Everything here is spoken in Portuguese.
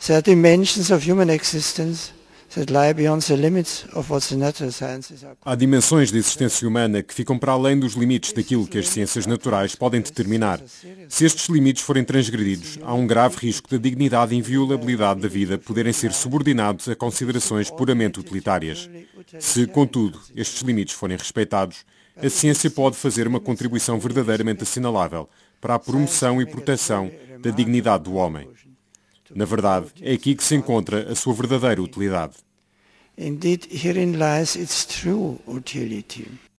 There are dimensions of human existence that lie beyond the limits of what the natural sciences are. Há dimensões da existência humana que ficam para além dos limites daquilo que as ciências naturais podem determinar. Se estes limites forem transgredidos, há um grave risco da dignidade e inviolabilidade da vida poderem ser subordinados a considerações puramente utilitárias. Se, contudo, estes limites forem respeitados, a ciência pode fazer uma contribuição verdadeiramente assinalável para a promoção e proteção da dignidade do homem. Na verdade, é aqui que se encontra a sua verdadeira utilidade. Indeed, herein lies its true utility.